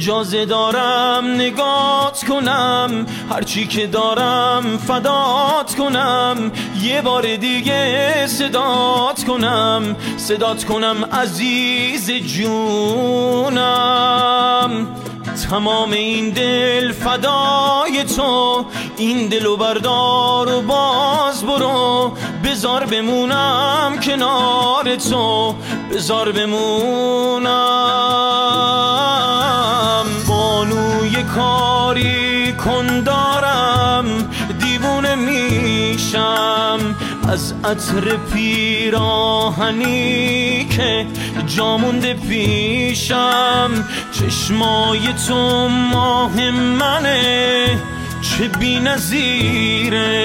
اجازه دارم نگات کنم، هرچی که دارم فدات کنم، یه بار دیگه صدات کنم عزیز جونم. تمام این دل فدای تو، این دلو بردار و باز برو، بذار بمونم کنار تو، بذار بمونم. بانوی کاری کن دارم، دیوونه میشم از عطر پیراهنی که جامونده پیشم. چشمای تو ماه منه، چه بی‌نظیره.